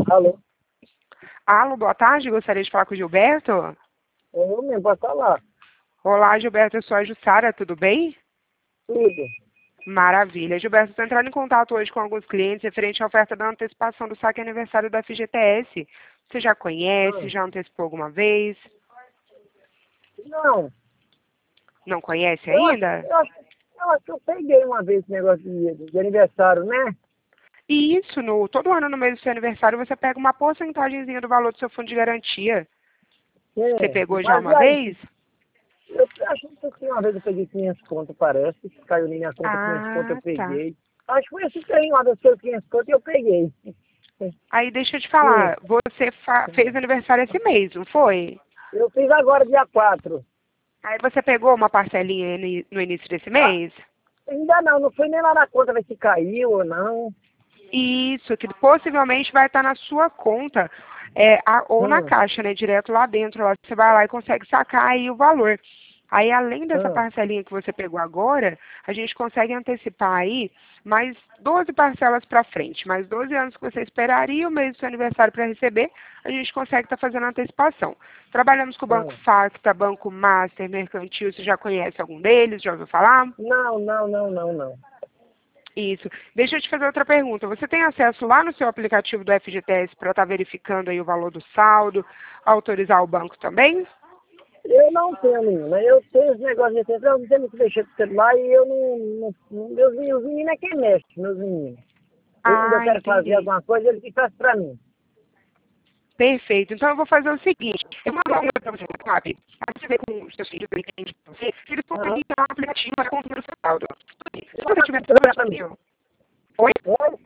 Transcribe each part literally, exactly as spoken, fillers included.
Alô? Alô, boa tarde, gostaria de falar com o Gilberto. Eu mesmo, pode falar. Olá, Gilberto, eu sou a Jussara, tudo bem? Tudo. Maravilha. Gilberto, estou entrando em contato hoje com alguns clientes referente à oferta da antecipação do saque aniversário da F G T S. Você já conhece, Ah, já antecipou alguma vez? não, Não conhece eu acho, ainda? eu, acho, eu acho que eu peguei uma vez esse negócio de, de aniversário, né? E isso, no, todo ano no mês do seu aniversário você pega uma porcentagemzinha do valor do seu fundo de garantia. Você É, pegou já mas e uma aí, vez? eu acho que uma vez eu peguei quinhentos conto, parece. Caiu na minha conta quinhentos conto, eu Ah, tá. peguei. Acho que foi esse trem lá dos seus quinhentos conto e eu peguei. Aí deixa eu te Sim. falar, você fa- fez aniversário esse mês, não foi? Eu fiz agora dia quatro. Aí você pegou uma parcelinha no no início desse Ah, mês? ainda não, não fui nem lá na conta ver se caiu ou não. Isso, que possivelmente vai estar na sua conta, é, a- ou na Hum, caixa, né? Direto lá dentro. Lá você vai lá e consegue sacar aí o valor. Aí, além dessa hum. parcelinha que você pegou agora, a gente consegue antecipar aí mais doze parcelas para frente, mais doze anos que você esperaria o mês do seu aniversário para receber, a gente consegue estar fazendo a antecipação. Trabalhamos com o Banco Hum. Facta, Banco Master, Mercantil, você já conhece algum deles? Já ouviu falar? Não, não, não, não, não. Isso. Deixa eu te fazer outra pergunta. Você tem acesso lá no seu aplicativo do F G T S para estar verificando aí o valor do saldo, autorizar o banco também? Eu não tenho, menina. Eu tenho esse negócio de central, eu não tenho muito mexer com o celular e eu não. não, não meus, meus meninos é quem mexe, meus meninos. Eu, quando eu Ah, quero fazer entendi. alguma coisa, eles que fazem pra mim. Perfeito. Então eu vou fazer o seguinte, eu vou mandar um e-mail para você no WhatsApp, aí você vê com os seus filhos, ele entende você, se eles Aham. podem entrar no aplicativo para conferir o seu saldo. Se Vai você lá, tiver você vai pra mim. disponível. Oi? Oi?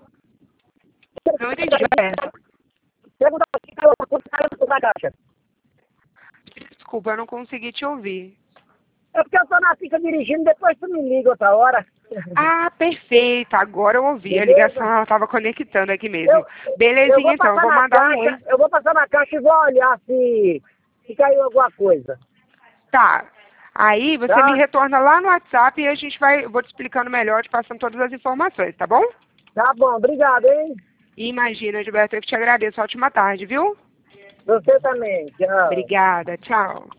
Não entendi, Roberto. Pergunta se caiu alguma coisa, caiu na caixa. Desculpa, eu não consegui te ouvir. É porque eu tô na fica dirigindo, depois tu me liga outra hora. Ah, perfeito. Agora eu ouvi. A ligação Beleza? ela estava conectando aqui mesmo. Eu, eu Belezinha, vou então. Eu passar vou na mandar um caixa, oi. eu vou passar na caixa e vou olhar se, se caiu alguma coisa. Tá. Aí você me Tá? retorna lá no WhatsApp e a gente vai, eu vou te explicando melhor, te passando todas as informações, tá bom? Tá bom, obrigado, hein? E imagina, Gilberto, eu que te agradeço. Ótima tarde, viu? Você também. Tchau. Obrigada. Tchau.